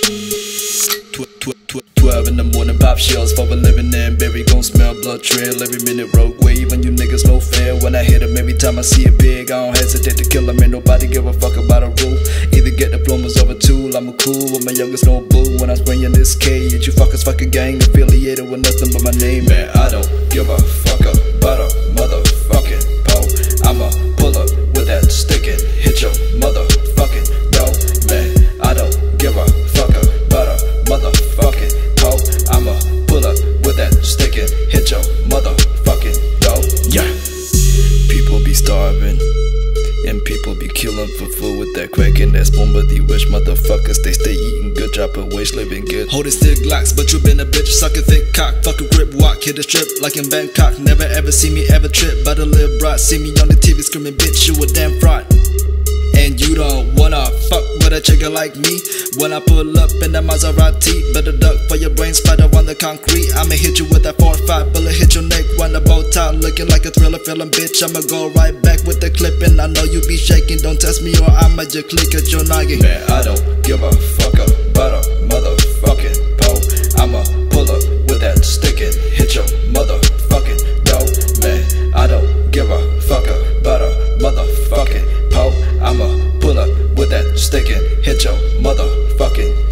12 in the morning, pop shells for a living and berry gon' smell blood trail every minute. Rogue wave and you niggas no fair. When I hit 'em, every time I see it big, I don't hesitate to kill 'em. Ain't nobody give a fuck about a rule. Either get diplomas or a tool. I'm a cool with my youngest no boo. When I spring in this K, you fuckers fucking gang affiliated with nothing but my name. Man, I don't give a fuck about a motherfucking pole. I'ma pull up with that stick and hit your motherfucking door. Man, I don't give a fuck about a motherfucking pole. I'ma pull up with that stick and hit your motherfucking door. Yeah. People be starving and people be killing for food with that crack and that spoon. But the wish motherfuckers they stay eating good, dropping waste, living good. Holding stick glocks, but you been a bitch, sucking thick cock. Fucking grip walk, hit a strip like in Bangkok. Never ever see me ever trip, but a little brat. See me on the TV screaming, bitch, you a damn fraud. And you don't wanna fuck with a chicken like me. When I pull up in that Maserati, better duck for your brain splatter on the concrete. I'ma hit you with that 4-5 bullet, hit your neck, run the bow tie, looking like a thriller film, bitch. I'ma go right back with the clip, and I know you be shaking. Don't test me or I'ma just click at your noggin. Man, I don't give a fuck about a motherfucking pole. I'ma pull up with that stick and hit your motherfucking door. Man, I don't give a fuck about a motherfucking pole. I'ma pull up with that stick and hit your motherfucking